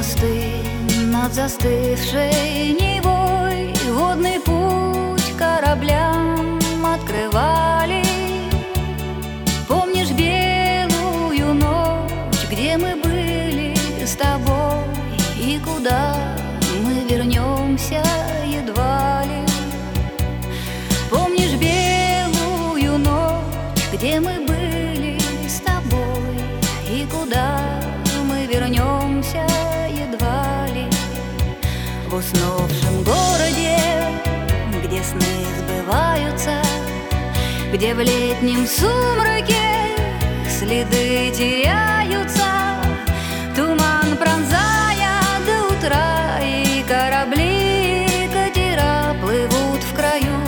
мосты над застывшей Невой, водный путь кораблям открывали. Помнишь белую ночь, где мы были с тобой, и куда мы вернемся едва ли? Помнишь белую ночь, где мы были с тобой, и куда мы вернемся едва ли? В уснувшем городе, где сны сбываются, где в летнем сумраке следы теряются, туман пронзая до утра, и корабли, катера плывут в краю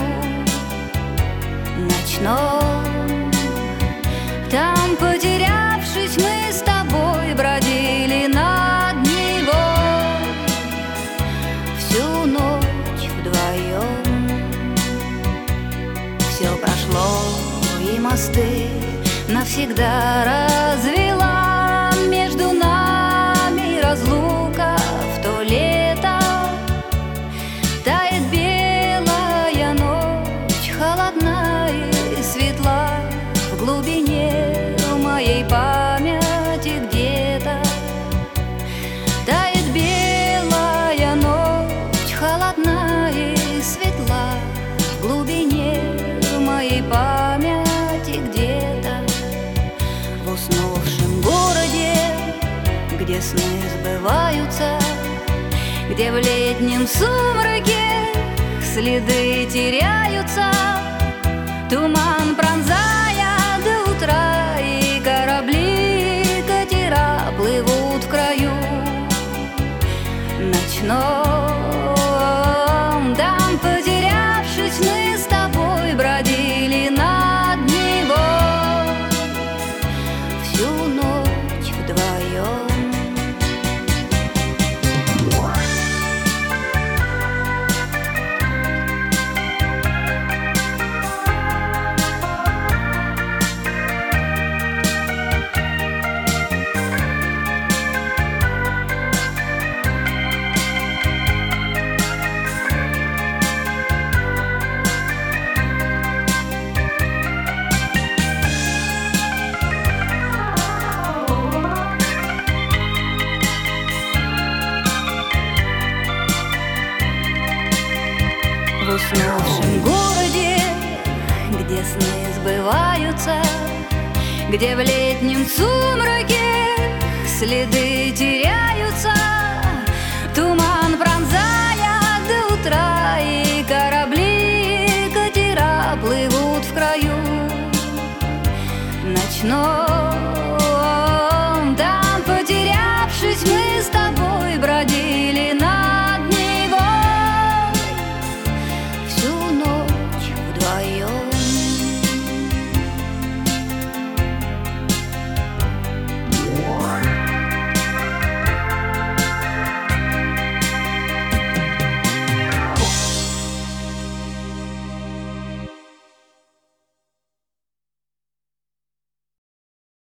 ночном. Там, потерявшись, мы с тобой бродили над Невой всю ночь вдвоем. Все прошло, и мосты навсегда развела между нами разлука в то лето. Тает белая ночь, холодна и светла в глубине моей памяти где-то. Тает белая ночь, холодна и светла в глубине моей памяти где-то. В уснувшем городе, где сны сбываются, где в летнем сумраке следы теряются, туман пронзая до утра, и корабли, катера плывут в краю ночном. Там, потерявшись, мы с тобой бродили над Невой всю ночь вдвоем. В уснувшем городе, где сны сбываются, где в летнем сумраке следы теряются,